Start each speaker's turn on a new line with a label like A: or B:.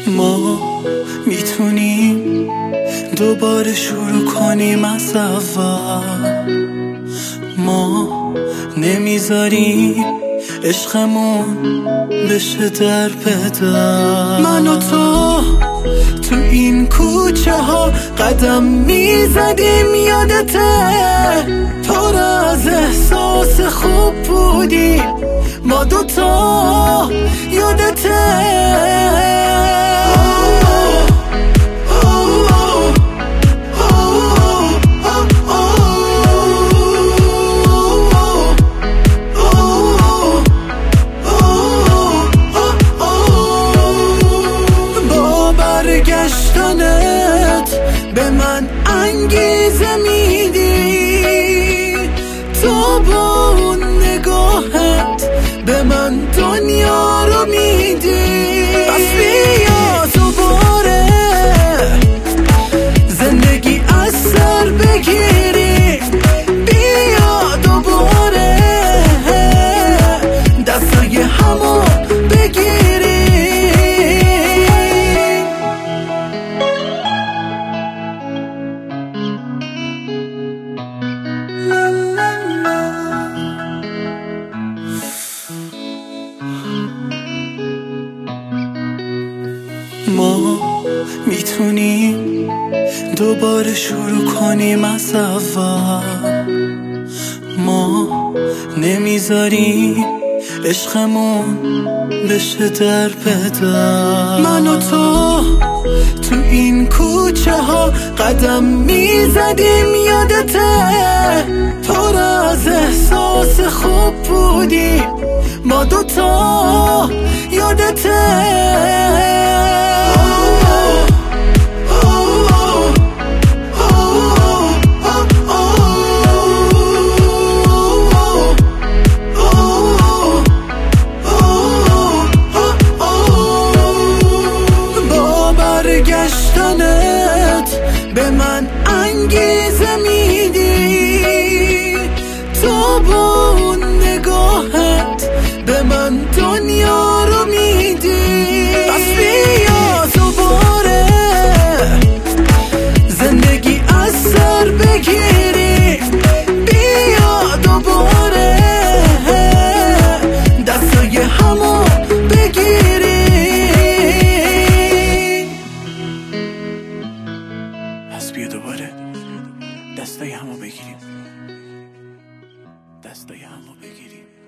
A: ما میتونیم دوباره شروع کنیم از اول. ما نمیذاریم عشقمون بشه در بدر. من و تو این کوچه ها قدم میزدیم، یادته؟ پر از احساس خوب بودیم ما دوتا، یادته؟ برگشتنت به من انگیزه میدی، تو با اون نگاهت به من دنیا رو میدی. پس بیا دوباره زندگی از سر بگیری، بیا دوباره دستای همو بگیری. ما میتونیم دوباره شروع کنیم از اول. ما نمیذاریم عشقمون بشه در بدر. من و تو این کوچه ها قدم میزدیم، یادته؟ پر از احساس خوب بودیم ما دوتا، یادته؟ برگشتنت به من انگیزه میدی، تو با اون نگاهت به من دنیا رو میدی. پس بیا دوباره زندگی از سر بگیری، بیا دوباره دستای همو بگیری. پس بیا دوباره دستای همو بگیریم، دستای همو بگیریم.